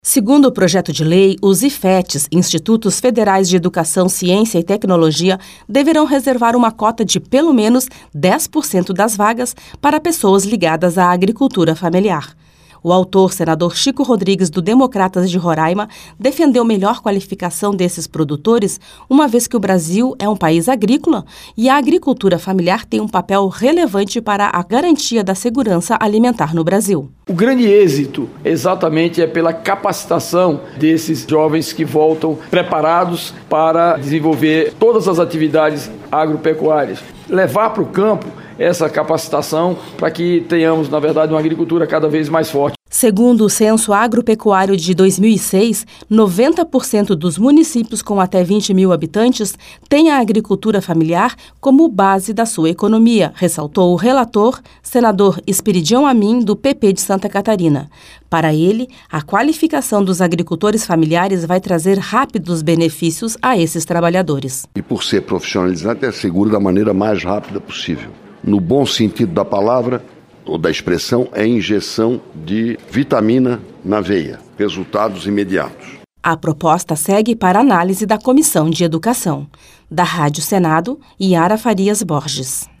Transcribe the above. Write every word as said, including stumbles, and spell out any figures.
Segundo o projeto de lei, os I F E Ts, Institutos Federais de Educação, Ciência e Tecnologia, deverão reservar uma cota de pelo menos dez por cento das vagas para pessoas ligadas à agricultura familiar. O autor, senador Chico Rodrigues, do Democratas de Roraima, defendeu melhor qualificação desses produtores, uma vez que o Brasil é um país agrícola e a agricultura familiar tem um papel relevante para a garantia da segurança alimentar no Brasil. O grande êxito exatamente é pela capacitação desses jovens que voltam preparados para desenvolver todas as atividades agropecuárias. Levar para o campo essa capacitação para que tenhamos, na verdade, uma agricultura cada vez mais forte. Segundo o Censo Agropecuário de dois mil e seis, noventa por cento dos municípios com até vinte mil habitantes têm a agricultura familiar como base da sua economia, ressaltou o relator, senador Esperidião Amin, do P P de Santa Catarina. Para ele, a qualificação dos agricultores familiares vai trazer rápidos benefícios a esses trabalhadores. E por ser profissionalizante, é seguro da maneira mais rápida possível. No bom sentido da palavra, ou da expressão, é injeção de vitamina na veia. Resultados imediatos. A proposta segue para análise da Comissão de Educação. Da Rádio Senado, Yara Farias Borges.